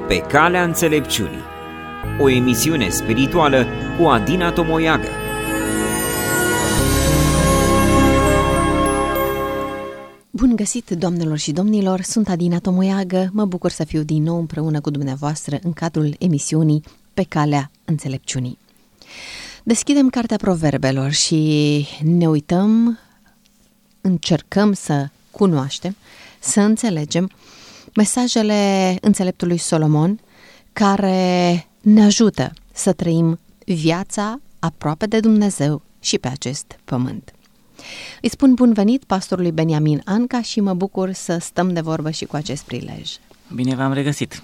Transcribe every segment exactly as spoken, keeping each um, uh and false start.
Pe calea înțelepciunii, o emisiune spirituală cu Adina Tomoiagă. Bun găsit, doamnelor și domnilor, sunt Adina Tomoiagă, mă bucur să fiu din nou împreună cu dumneavoastră în cadrul emisiunii Pe calea înțelepciunii. Deschidem Cartea Proverbelor și ne uităm, încercăm să cunoaștem, să înțelegem mesajele înțeleptului Solomon, care ne ajută să trăim viața aproape de Dumnezeu și pe acest pământ. Îi spun bun venit pastorului Beniamin Anca și mă bucur să stăm de vorbă și cu acest prilej. Bine v-am regăsit!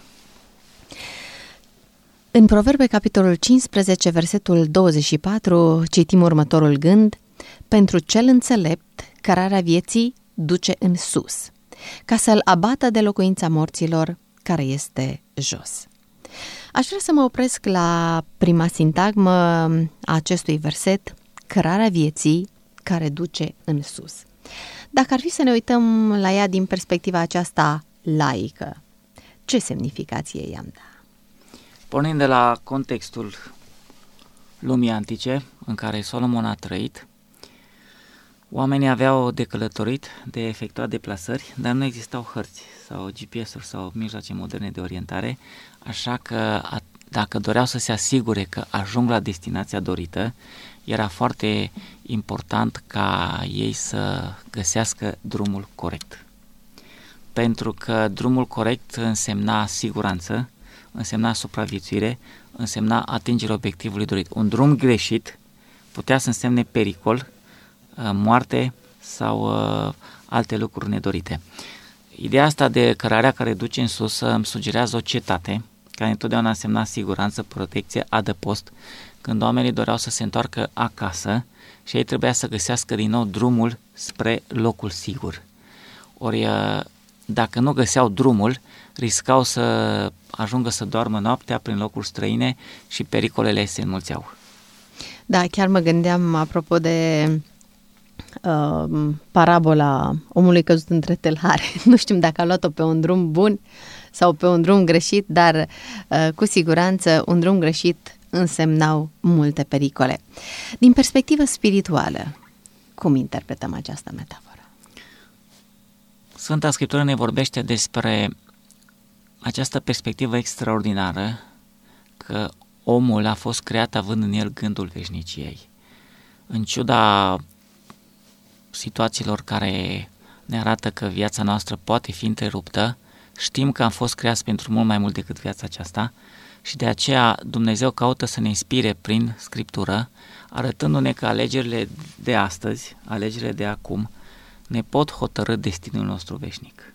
În Proverbe, capitolul cincisprezece, versetul douăzeci și patru, citim următorul gând: pentru cel înțelept, cărarea vieții duce în sus, ca să-l abată de locuința morților care este jos. Aș vrea să mă opresc la prima sintagmă a acestui verset, cărarea vieții care duce în sus. Dacă ar fi să ne uităm la ea din perspectiva aceasta laică, ce semnificație i-am da? Pornind de la contextul lumii antice în care Solomon a trăit, oamenii aveau de călătorit, de efectuat deplasări, dar nu existau hărți sau G P S-uri sau mijloace moderne de orientare, așa că a, dacă doreau să se asigure că ajung la destinația dorită, era foarte important ca ei să găsească drumul corect. Pentru că drumul corect însemna siguranță, însemna supraviețuire, însemna atingerea obiectivului dorit. Un drum greșit putea să însemne pericol, moarte sau uh, alte lucruri nedorite. Ideea asta de cărarea care duce în sus îmi sugerează o cetate, care întotdeauna însemna siguranță, protecție, adăpost, când oamenii doreau să se întoarcă acasă și ei trebuia să găsească din nou drumul spre locul sigur. Ori dacă nu găseau drumul, riscau să ajungă să doarmă noaptea prin locuri străine și pericolele se înmulțeau. Da, chiar mă gândeam apropo de uh, parabola omului căzut între tâlhare. Nu știm dacă a luat-o pe un drum bun sau pe un drum greșit, dar uh, cu siguranță un drum greșit însemnau multe pericole. Din perspectivă spirituală, cum interpretăm această metaforă? Sfânta Scriptură ne vorbește despre această perspectivă extraordinară, că omul a fost creat având în el gândul veșniciei. În ciuda situațiilor care ne arată că viața noastră poate fi întreruptă, știm că am fost creați pentru mult mai mult decât viața aceasta și de aceea Dumnezeu caută să ne inspire prin Scriptură, arătându-ne că alegerile de astăzi, alegerile de acum, ne pot hotărî destinul nostru veșnic.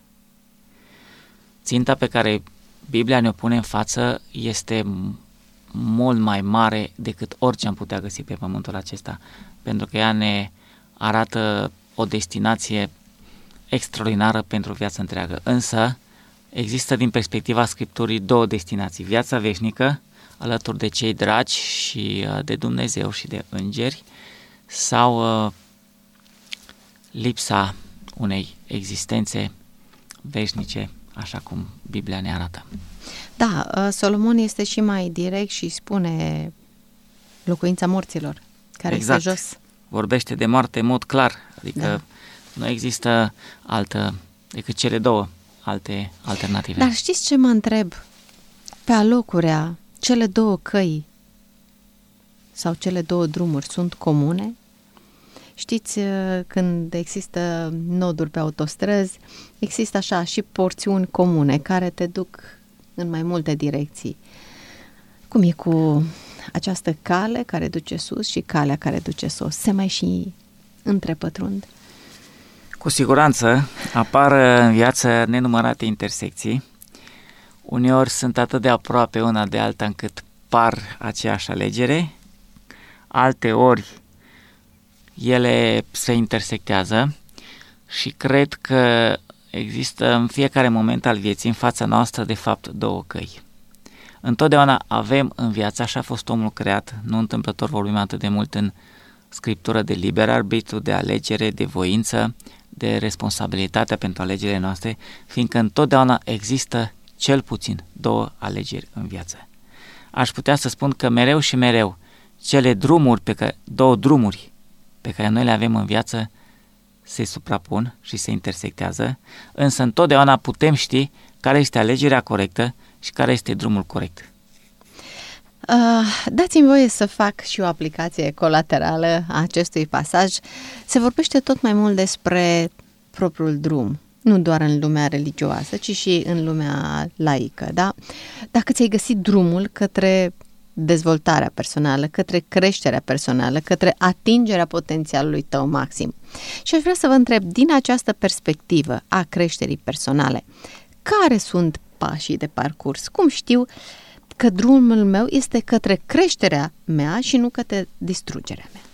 Ținta pe care Biblia ne-o pune în față este mult mai mare decât orice am putea găsi pe pământul acesta, pentru că ea ne arată o destinație extraordinară pentru viața întreagă. Însă există din perspectiva Scripturii două destinații, viața veșnică alături de cei dragi și de Dumnezeu și de îngeri, sau uh, lipsa unei existențe veșnice, așa cum Biblia ne arată. Da, Solomon este și mai direct și spune locuința morților, care exact. este jos. Vorbește de moarte în mod clar, adică da. Nu există altă decât cele două alte alternative. Dar știți ce mă întreb? Pe alocurea, cele două căi sau cele două drumuri sunt comune? Știți, când există noduri pe autostrăzi, există așa și porțiuni comune care te duc în mai multe direcții. Cum e cu această cale care duce sus și calea care duce sus? Se mai și întrepătrund? Cu siguranță apar în viață nenumărate intersecții. Uneori sunt atât de aproape una de alta încât par aceeași alegere, alte ori ele se intersectează și cred că există în fiecare moment al vieții în fața noastră de fapt două căi. Întotdeauna avem în viață, așa a fost omul creat, nu întâmplător vorbim atât de mult în Scriptură de liber arbitru, de alegere, de voință, de responsabilitatea pentru alegerile noastre, fiindcă întotdeauna există cel puțin două alegeri în viață. Aș putea să spun că mereu și mereu cele drumuri pe care, două drumuri pe care noi le avem în viață se suprapun și se intersectează, însă întotdeauna putem ști care este alegerea corectă și care este drumul corect. Uh, dați-mi voie să fac și o aplicație colaterală a acestui pasaj. Se vorbește tot mai mult despre propriul drum, nu doar în lumea religioasă, ci și în lumea laică, da? Dacă ți-ai găsit drumul către dezvoltarea personală, către creșterea personală, către atingerea potențialului tău maxim. Și aș vrea să vă întreb, din această perspectivă a creșterii personale, care sunt pașii de parcurs? Cum știu că drumul meu este către creșterea mea și nu către distrugerea mea?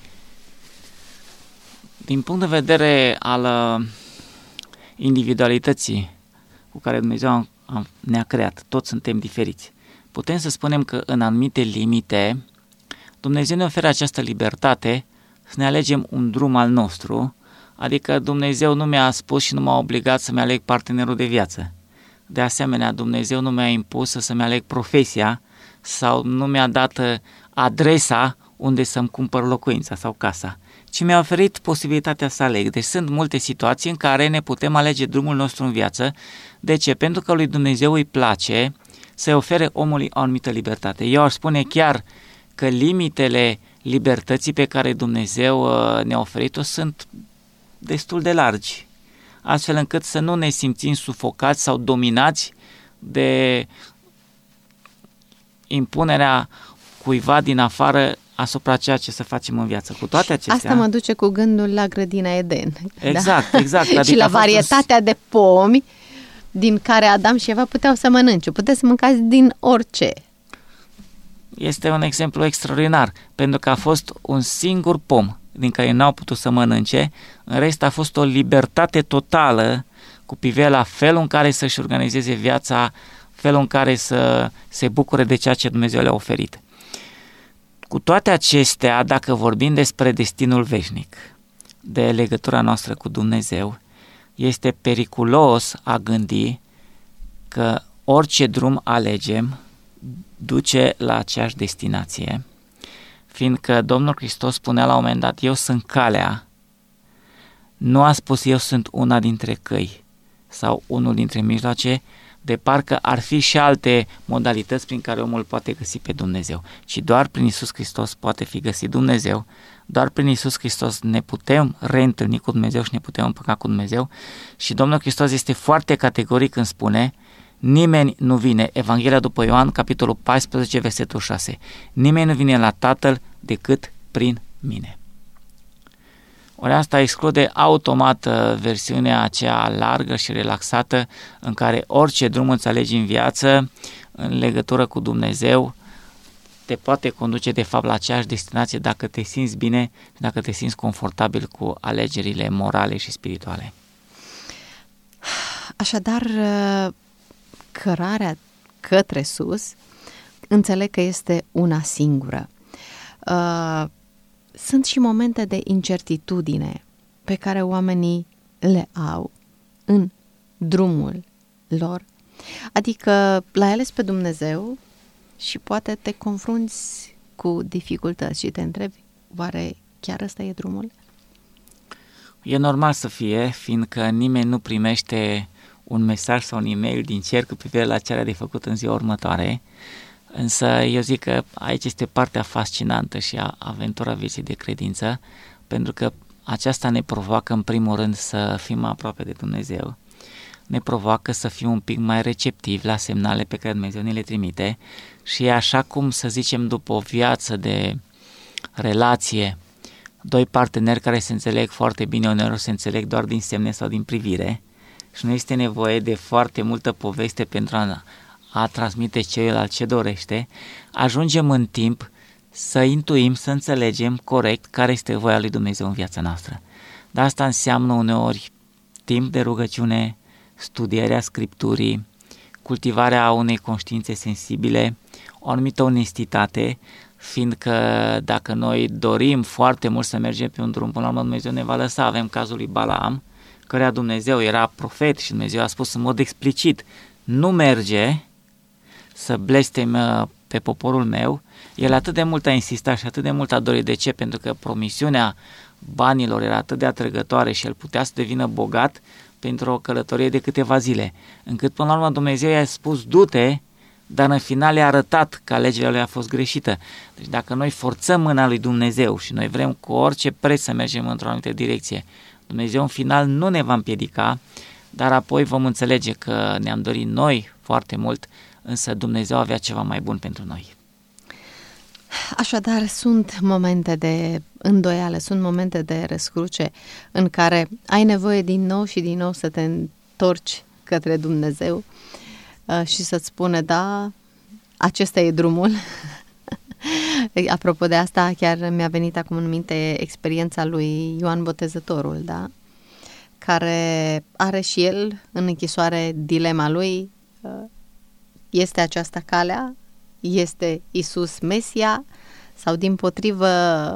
Din punct de vedere al individualității cu care Dumnezeu ne-a creat, toți suntem diferiți. Putem să spunem că în anumite limite Dumnezeu ne oferă această libertate să ne alegem un drum al nostru, adică Dumnezeu nu mi-a spus și nu m-a obligat să-mi aleg partenerul de viață. De asemenea, Dumnezeu nu mi-a impus să-mi aleg profesia sau nu mi-a dat adresa unde să-mi cumpăr locuința sau casa, ci mi-a oferit posibilitatea să aleg. Deci sunt multe situații în care ne putem alege drumul nostru în viață. De ce? Pentru că lui Dumnezeu îi place să ofere omului o anumită libertate. Eu aș spune chiar că limitele libertății pe care Dumnezeu ne-a oferit-o sunt destul de largi, astfel încât să nu ne simțim sufocați sau dominați de impunerea cuiva din afară asupra ceea ce să facem în viață. Cu toate acestea... Asta mă duce cu gândul la grădina Eden. Exact, da? exact. Adică și la varietatea un... de pomi din care Adam și Eva puteau să mănânce. Puteți să mâncați din orice. Este un exemplu extraordinar, pentru că a fost un singur pom din care n-au putut să mănânce, în rest a fost o libertate totală cu privire la felul în care să-și organizeze viața, felul în care să se bucure de ceea ce Dumnezeu le-a oferit. Cu toate acestea, dacă vorbim despre destinul veșnic, de legătura noastră cu Dumnezeu, este periculos a gândi că orice drum alegem duce la aceeași destinație, fiindcă Domnul Hristos spunea la un moment dat, eu sunt calea, nu a spus eu sunt una dintre căi sau unul dintre mijloace, de parcă ar fi și alte modalități prin care omul poate găsi pe Dumnezeu, ci doar prin Iisus Hristos poate fi găsit Dumnezeu, doar prin Iisus Hristos ne putem reîntâlni cu Dumnezeu și ne putem împăca cu Dumnezeu și Domnul Hristos este foarte categoric când spune nimeni nu vine, Evanghelia după Ioan, capitolul paisprezece, versetul șase, nimeni nu vine la Tatăl decât prin mine. Ori asta exclude automat versiunea aceea largă și relaxată în care orice drum îți alegi în viață, în legătură cu Dumnezeu, te poate conduce de fapt la aceeași destinație dacă te simți bine, dacă te simți confortabil cu alegerile morale și spirituale. Așadar, cărarea către sus, înțeleg că este una singură. Sunt și momente de incertitudine pe care oamenii le au în drumul lor. Adică l-ai ales pe Dumnezeu și poate te confrunți cu dificultăți și te întrebi, oare chiar ăsta e drumul? E normal să fie, fiindcă nimeni nu primește un mesaj sau un e-mail din cer cu privire la ce are de făcut în ziua următoare, însă eu zic că aici este partea fascinantă și a aventura vieții de credință, pentru că aceasta ne provoacă în primul rând să fim aproape de Dumnezeu, ne provoacă să fim un pic mai receptivi la semnale pe care Dumnezeu ne le trimite și așa cum să zicem după o viață de relație, doi parteneri care se înțeleg foarte bine, uneori se înțeleg doar din semne sau din privire și nu este nevoie de foarte multă poveste pentru a, a transmite celuilalt ce dorește, ajungem în timp să intuim, să înțelegem corect care este voia lui Dumnezeu în viața noastră. Dar asta înseamnă uneori timp de rugăciune, studierea Scripturii, cultivarea unei conștiințe sensibile, o anumită onestitate, fiindcă dacă noi dorim foarte mult să mergem pe un drum, până la urmă Dumnezeu ne va lăsa. Avem cazul lui Balaam, căreia Dumnezeu era profet și Dumnezeu a spus în mod explicit nu merge să blestem pe poporul meu, el atât de mult a insistat și atât de mult a dorit. De ce? Pentru că promisiunea banilor era atât de atrăgătoare și el putea să devină bogat pentru o călătorie de câteva zile, încât până la urmă Dumnezeu i-a spus du-te, dar în final i-a arătat că alegerea lui a fost greșită. Deci dacă noi forțăm mâna lui Dumnezeu și noi vrem cu orice preț să mergem într-o anumită direcție, Dumnezeu în final nu ne va împiedica, dar apoi vom înțelege că ne-am dorit noi foarte mult, însă Dumnezeu avea ceva mai bun pentru noi. Așadar, sunt momente de îndoială, sunt momente de răscruce în care ai nevoie din nou și din nou să te întorci către Dumnezeu și să-ți spune, da, acesta e drumul. Apropo de asta, chiar mi-a venit acum în minte experiența lui Ioan Botezătorul, da? Care are și el în închisoare dilema lui, este aceasta calea? Este Iisus Mesia? Sau dimpotrivă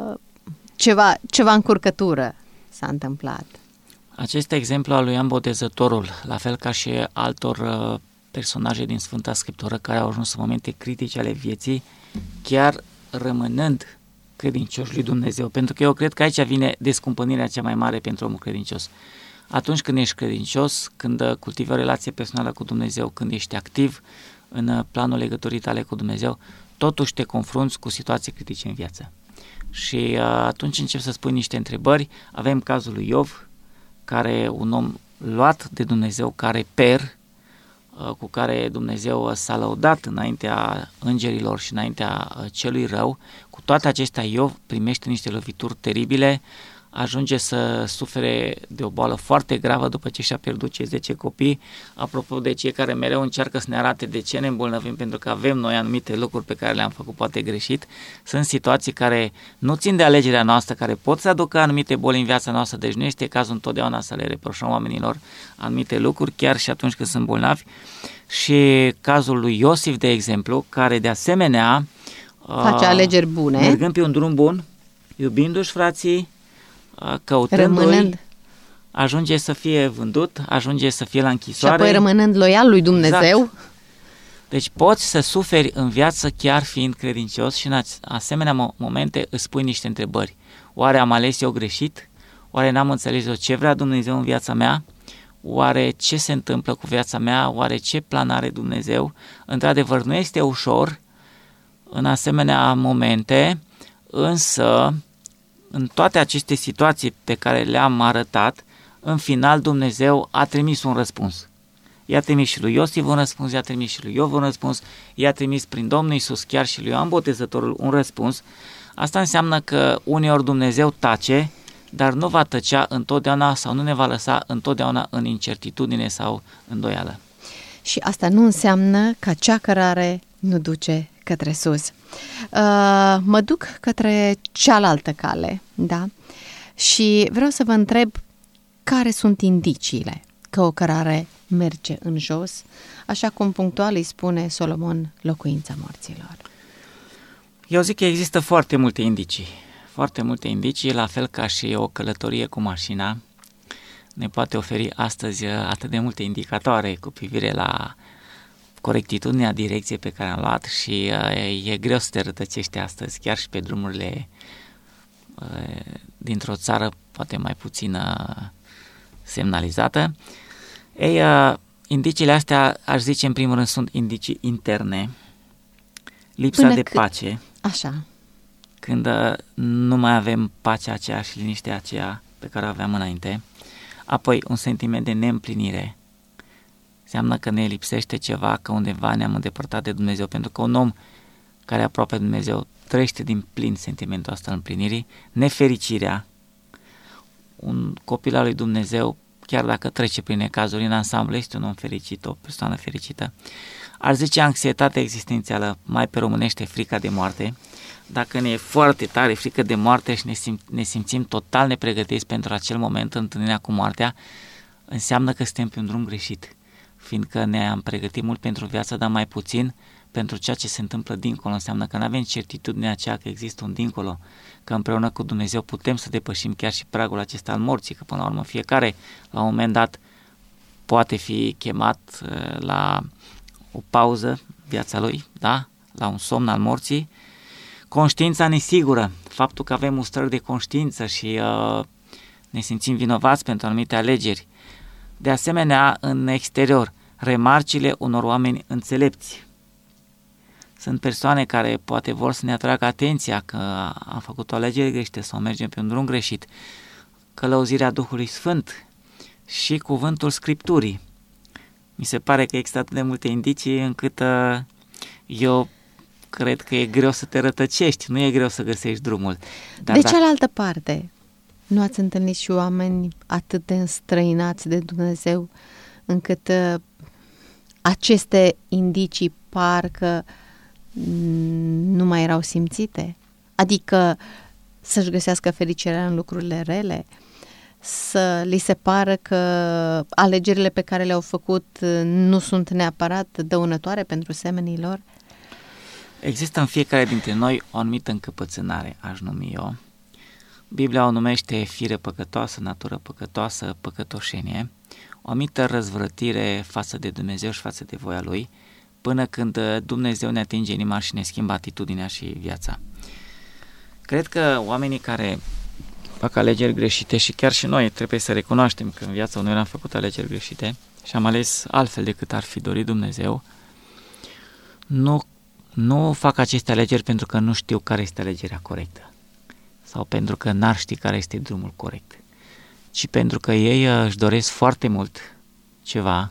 ceva, ceva încurcătură s-a întâmplat? Acest exemplu al lui Ioan Botezătorul, la fel ca și altor personaje din Sfânta Scriptură care au ajuns în momente critice ale vieții, chiar rămânând credincioși lui Dumnezeu, pentru că eu cred că aici vine descumpănirea cea mai mare pentru omul credincios. Atunci când ești credincios, când cultivi o relație personală cu Dumnezeu, când ești activ în planul legăturii tale cu Dumnezeu, totuși te confrunți cu situații critice în viață. Și atunci începi să spui niște întrebări. Avem cazul lui Iov, care un om luat de Dumnezeu, care per, cu care Dumnezeu s-a lăudat înaintea îngerilor și înaintea celui rău. Cu toate acestea, Iov primește niște lovituri teribile, ajunge să sufere de o boală foarte gravă după ce și-a pierdut cei zece copii. Apropo de cei care mereu încearcă să ne arate de ce ne îmbolnăvim, pentru că avem noi anumite lucruri pe care le-am făcut poate greșit, sunt situații care nu țin de alegerea noastră, care pot să aducă anumite boli în viața noastră, deci nu este cazul întotdeauna să le reproșăm oamenilor anumite lucruri, chiar și atunci când sunt bolnavi. Și cazul lui Iosif, de exemplu, care de asemenea face uh, alegeri bune, mergând pe un drum bun, iubindu-și frații, căutându-i, rămânând, ajunge să fie vândut, ajunge să fie la închisoare. Și apoi rămânând loial lui Dumnezeu. Exact. Deci poți să suferi în viață chiar fiind credincios și în asemenea momente îți pui niște întrebări. Oare am ales eu greșit? Oare n-am înțeles eu ce vrea Dumnezeu în viața mea? Oare ce se întâmplă cu viața mea? Oare ce plan are Dumnezeu? Într-adevăr, nu este ușor în asemenea momente, însă în toate aceste situații pe care le-am arătat, în final Dumnezeu a trimis un răspuns. I-a trimis și lui Iosif un răspuns, i-a trimis și lui Iov un răspuns, i-a trimis prin Domnul Iisus chiar și lui Ioan Botezătorul un răspuns. Asta înseamnă că uneori Dumnezeu tace, dar nu va tăcea întotdeauna sau nu ne va lăsa întotdeauna în incertitudine sau îndoială. Și asta nu înseamnă că cea cărare nu duce către sus. Uh, mă duc către cealaltă cale, da? Și vreau să vă întreb care sunt indiciile că o cărare merge în jos, așa cum punctual îi spune Solomon, locuința morților. Eu zic că există foarte multe indicii, foarte multe indicii, la fel ca și o călătorie cu mașina ne poate oferi astăzi atât de multe indicatoare cu privire la corectitudinea direcției pe care am luat și uh, e greu să te rătăcești astăzi, chiar și pe drumurile uh, dintr-o țară poate mai puțin uh, semnalizată. Ei, uh, indiciile astea, aș zice, în primul rând, sunt indicii interne, lipsa Până de cât... pace. Așa. Când uh, nu mai avem pacea aceea și liniștea aceea pe care o aveam înainte. Apoi, un sentiment de neîmplinire. Înseamnă că ne lipsește ceva, că undeva ne-am îndepărtat de Dumnezeu, pentru că un om care e aproape de Dumnezeu trăiește din plin sentimentul ăsta al împlinirii. Nefericirea. Un copil al lui Dumnezeu, chiar dacă trece prin necazuri, în ansamblu este un om fericit, o persoană fericită. Ar zice anxietatea existențială, mai pe românește frica de moarte. Dacă ne e foarte tare frică de moarte și ne, sim- ne simțim total nepregătiți pentru acel moment, întâlnirea cu moartea, înseamnă că suntem pe un drum greșit, fiindcă ne-am pregătit mult pentru viață, dar mai puțin pentru ceea ce se întâmplă dincolo. Înseamnă că nu avem certitudinea aceea că există un dincolo, că împreună cu Dumnezeu putem să depășim chiar și pragul acesta al morții, că până la urmă fiecare, la un moment dat, poate fi chemat la o pauză viața lui, da? La un somn al morții. Conștiința nesigură, faptul că avem mustrări de conștiință și uh, ne simțim vinovați pentru anumite alegeri. De asemenea, în exterior, remarcile unor oameni înțelepți. Sunt persoane care poate vor să ne atragă atenția că am făcut o alegere greșită sau mergem pe un drum greșit. Călăuzirea Duhului Sfânt și cuvântul Scripturii. Mi se pare că există atât de multe indicii încât uh, eu cred că e greu să te rătăcești, nu e greu să găsești drumul. Dar de dacă... cealaltă parte, nu ați întâlnit și oameni atât de înstrăinați de Dumnezeu încât uh, aceste indicii parcă nu mai erau simțite? Adică să-și găsească fericirea în lucrurile rele, să li se pară că alegerile pe care le-au făcut nu sunt neapărat dăunătoare pentru semenii lor? Există în fiecare dintre noi o anumită încăpățânare, aș numi eu. Biblia o numește fire păcătoasă, natură păcătoasă, păcătoșenie, o anumită răzvrătire față de Dumnezeu și față de voia Lui, până când Dumnezeu ne atinge inima și ne schimbă atitudinea și viața. Cred că oamenii care fac alegeri greșite, și chiar și noi trebuie să recunoaștem că în viața unui am făcut alegeri greșite și am ales altfel decât ar fi dorit Dumnezeu, nu, nu fac aceste alegeri pentru că nu știu care este alegerea corectă sau pentru că n-ar ști care este drumul corect, ci pentru că ei își doresc foarte mult ceva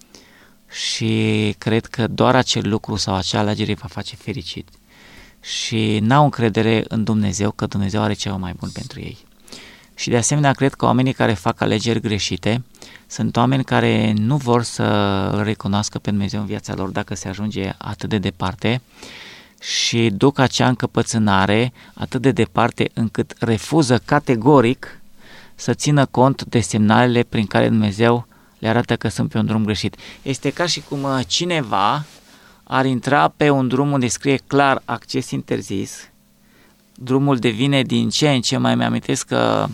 și cred că doar acel lucru sau acea alegere îi va face fericit și n-au încredere în Dumnezeu că Dumnezeu are ceva mai bun pentru ei. Și de asemenea cred că oamenii care fac alegeri greșite sunt oameni care nu vor să îl recunoască pe Dumnezeu în viața lor dacă se ajunge atât de departe și duc acea încăpățânare atât de departe încât refuză categoric să țină cont de semnalele prin care Dumnezeu le arată că sunt pe un drum greșit. Este ca și cum cineva ar intra pe un drum unde scrie clar acces interzis, drumul devine din ce în ce mai mi-amintesc că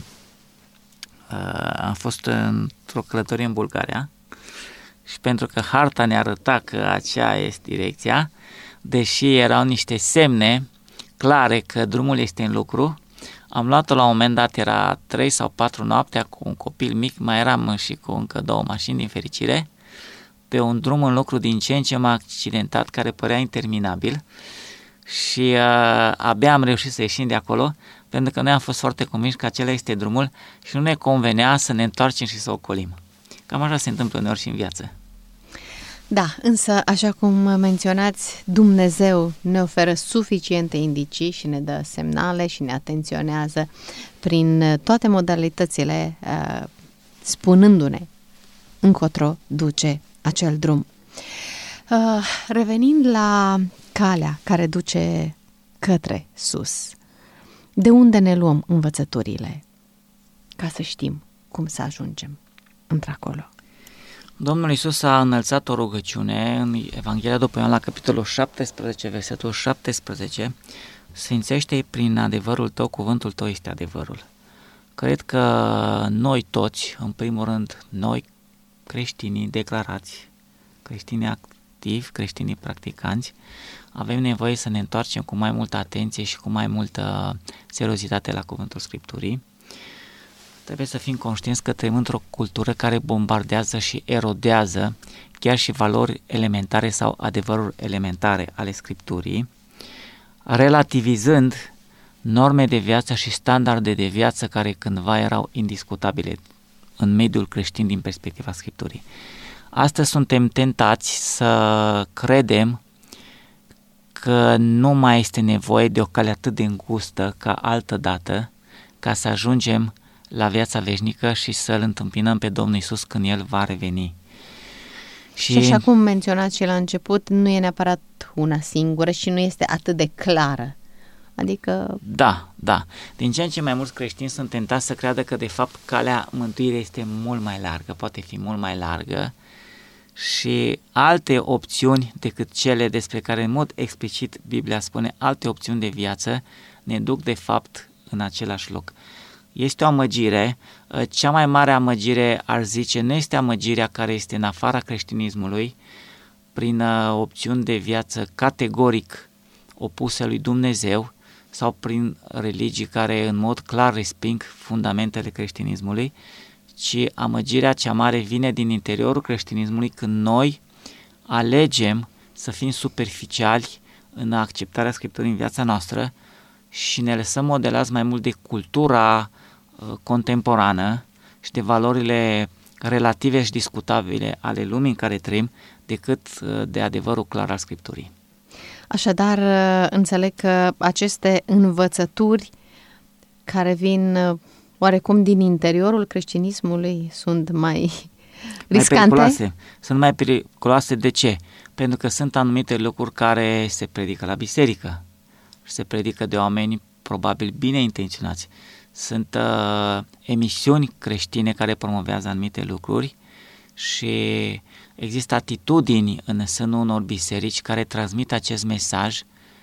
uh, am fost într-o călătorie în Bulgaria și pentru că harta ne arăta că aceea este direcția, deși erau niște semne clare că drumul este în lucru, am luat-o la un moment dat, era trei sau patru noaptea cu un copil mic, mai eram și cu încă două mașini din fericire, pe un drum în lucru din ce în ce mai accidentat, care părea interminabil și uh, abia am reușit să ieșim de acolo, pentru că noi am fost foarte convinși că acela este drumul și nu ne convenea să ne întoarcem și să ocolim. Cam așa se întâmplă uneori și în viață. Da, însă, așa cum menționați, Dumnezeu ne oferă suficiente indicii și ne dă semnale și ne atenționează prin toate modalitățile, uh, spunându-ne încotro duce acel drum. Uh, revenind la calea care duce către sus, de unde ne luăm învățăturile ca să știm cum să ajungem într-acolo? Domnul Iisus a înălțat o rugăciune în Evanghelia după Ioan la capitolul șaptesprezece, versetul șaptesprezece, sfințește-i prin adevărul tău, cuvântul tău este adevărul. Cred că noi toți, în primul rând, noi creștinii declarați, creștinii activi, creștinii practicanți, avem nevoie să ne întoarcem cu mai multă atenție și cu mai multă seriozitate la cuvântul Scripturii. Trebuie să fim conștienți că trăim într-o cultură care bombardează și erodează chiar și valori elementare sau adevăruri elementare ale Scripturii, relativizând norme de viață și standarde de viață care cândva erau indiscutabile în mediul creștin din perspectiva Scripturii. Astăzi suntem tentați să credem că nu mai este nevoie de o cale atât de îngustă ca altădată ca să ajungem la viața veșnică și să-L întâmpinăm pe Domnul Iisus când El va reveni. Și, și așa cum menționați și la început, nu e neapărat una singură și nu este atât de clară. Adică... Da, da. Din ce în ce mai mulți creștini sunt tentați să creadă că de fapt calea mântuirii este mult mai largă, poate fi mult mai largă și alte opțiuni decât cele despre care în mod explicit Biblia spune, alte opțiuni de viață ne duc de fapt în același loc. Este o amăgire. Cea mai mare amăgire, aș zice, nu este amăgirea care este în afara creștinismului, prin opțiuni de viață categoric opuse lui Dumnezeu sau prin religii care în mod clar resping fundamentele creștinismului, ci amăgirea cea mare vine din interiorul creștinismului când noi alegem să fim superficiali în acceptarea Scripturii în viața noastră și ne lăsăm modelați mai mult de cultura uh, contemporană și de valorile relative și discutabile ale lumii în care trăim decât uh, de adevărul clar al Scripturii. Așadar, uh, înțeleg că aceste învățături care vin uh, oarecum din interiorul creștinismului sunt mai riscante? Mai periculoase. Sunt mai periculoase de ce? Pentru că sunt anumite lucruri care se predică la biserică și se predică de oameni probabil bine intenționați. Sunt uh, emisiuni creștine care promovează anumite lucruri și există atitudini în sânul unor biserici care transmit acest mesaj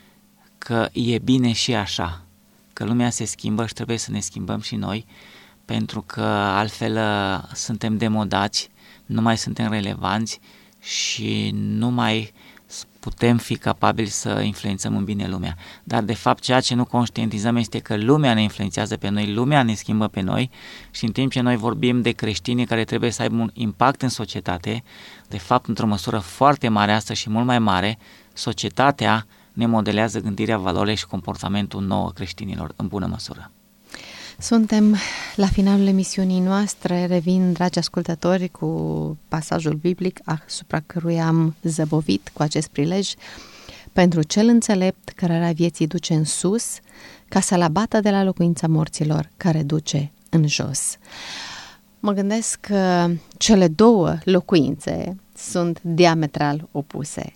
că e bine și așa, că lumea se schimbă și trebuie să ne schimbăm și noi, pentru că altfel uh, suntem demodați, nu mai suntem relevanți și nu mai putem fi capabili să influențăm în bine lumea. Dar de fapt ceea ce nu conștientizăm este că lumea ne influențează pe noi, lumea ne schimbă pe noi și în timp ce noi vorbim de creștini care trebuie să aibă un impact în societate, de fapt într-o măsură foarte mare asta și mult mai mare, societatea ne modelează gândirea, valorile și comportamentul nouă creștinilor în bună măsură. Suntem la finalul emisiunii noastre. Revin, dragi ascultători, cu pasajul biblic asupra căruia am zăbovit cu acest prilej. Pentru cel înțelept, cărarea vieții duce în sus, ca să-l abată de la locuința morților, care duce în jos. Mă gândesc că cele două locuințe sunt diametral opuse.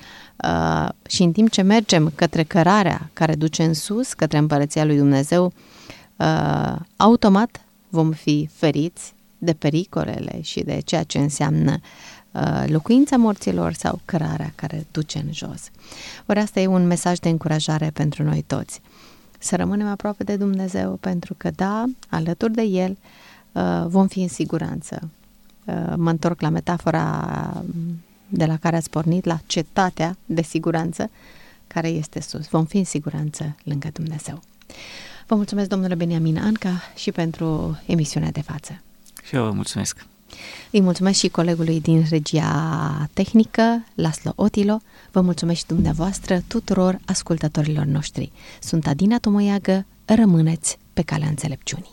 Uh, și în timp ce mergem către cărarea care duce în sus, către împărăția lui Dumnezeu, Uh, automat vom fi feriți de pericolele și de ceea ce înseamnă uh, locuința morților sau cărarea care duce în jos. Ori asta e un mesaj de încurajare pentru noi toți. Să rămânem aproape de Dumnezeu, pentru că da, alături de El uh, vom fi în siguranță. Uh, mă întorc la metafora de la care ați pornit, la cetatea de siguranță care este sus. Vom fi în siguranță lângă Dumnezeu. Vă mulțumesc, domnule Beniamin Anca, și pentru emisiunea de față. Și eu vă mulțumesc. Îi mulțumesc și colegului din regia tehnică, Laslo Otilo. Vă mulțumesc și dumneavoastră, tuturor ascultătorilor noștri. Sunt Adina Tomoiagă, rămâneți pe calea înțelepciunii.